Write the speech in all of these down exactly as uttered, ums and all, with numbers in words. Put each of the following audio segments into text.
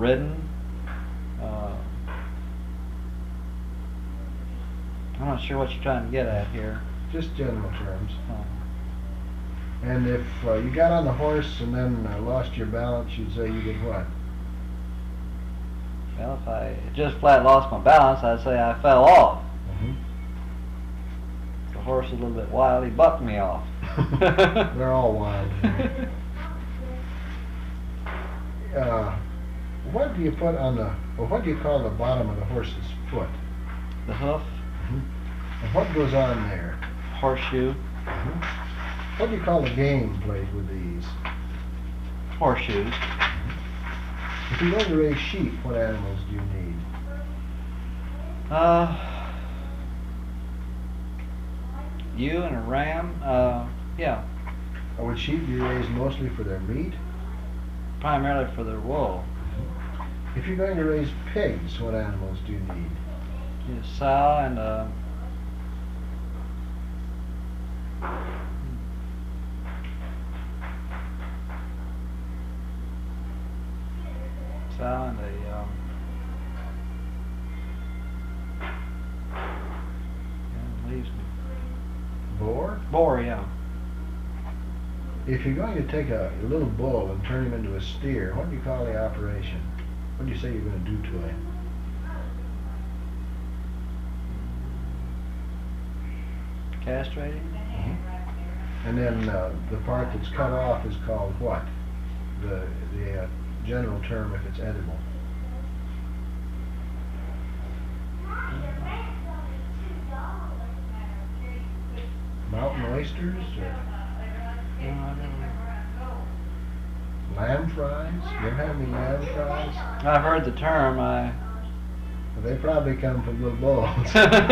ridden. Uh, I'm not sure what you're trying to get at here. Just general terms. Uh, And if uh, you got on the horse and then uh, lost your balance, you'd say you did what? well, if I just flat lost my balance, I'd say I fell off. Mm-hmm. The horse was a little bit wild. He bucked me off. They're all wild. uh, what do you put on the, or what do you call the bottom of the horse's foot? The hoof, Mm-hmm. And what goes on there? horseshoe, Mm-hmm. What do you call the game played with these? horseshoes. If you're going to raise sheep, what animals do you need? Uh, ewe and a ram. Uh, yeah, Or would sheep be raised mostly for their meat? primarily for their wool. If you're going to raise pigs, what animals do you need? A sow and a sow and a um, yeah, it leaves me. Boar? Boar, yeah. If you're going to take a, a little bull and turn him into a steer, what do you call the operation? What do you say you're going to do to him? Castrating. And then uh, the part that's cut off is called what? The, the uh, general term if it's edible. Mountain oysters or No, I don't know. lamb fries? You ever have any lamb fries? I've heard the term. I. Well, they probably come from little bulls.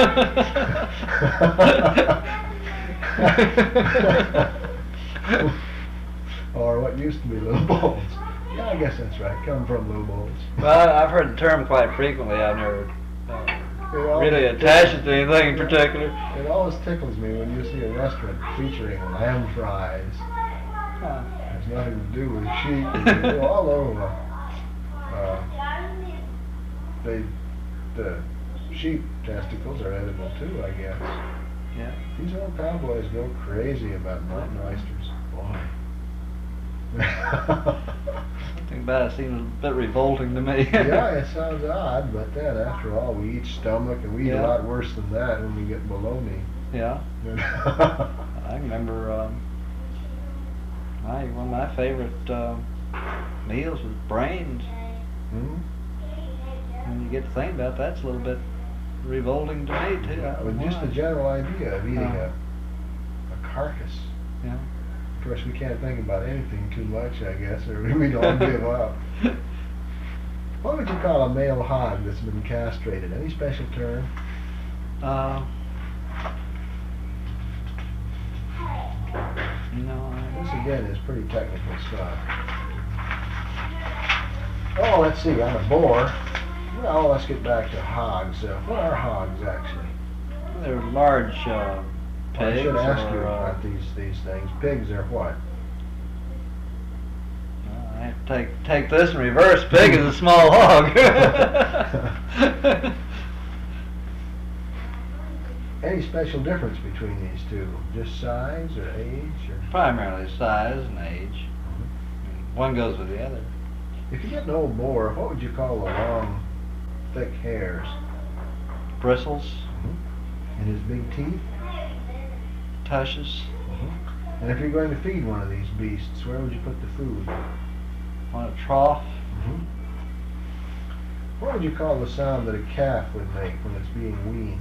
Or what used to be little bulls. Yeah, I guess that's right. Come from little bulls. Well, I've heard the term quite frequently. I've never uh, It always really attached it to anything in particular. It always tickles me when you see a restaurant featuring lamb fries. Huh. Has nothing to do with sheep. They go all over. Uh, they, the sheep testicles are edible too, I guess. Yeah. These old cowboys go crazy about mountain oysters. Boy. Something about it seems a bit revolting to me. Yeah, it sounds odd, but then after all, we eat stomach, and we eat Yeah. a lot worse than that when we get bologna. Yeah. I remember um, my one of my favorite uh, meals was brains. Hmm? When you get to think about that, it's a little bit revolting to me too. I don't With know just the why. general idea of eating Uh. a, a carcass. Yeah. Of course, we can't think about anything too much, I guess, or we'd all give up. What would you call a male hog that's been castrated? Any special term? Uh, you know, This I, again is pretty technical stuff. Oh, let's see, on a boar. Well, let's get back to hogs. Uh, what are hogs actually? they're large uh, pigs. I should ask you or, uh, about these these things. Pigs are what? I have to take take this in reverse. Pig is a small hog. Any special difference between these two? Just size or age? Or? Primarily size and age. I mean, one goes with the other. If you get an old boar, what would you call the long, thick hairs? Bristles, And his big teeth? tushes, And if you're going to feed one of these beasts, where would you put the food? on a trough. What would you call the sound that a calf would make when it's being weaned?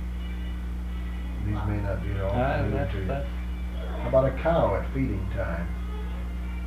These may not be at all Uh, familiar that, to you. that, How about a cow at feeding time?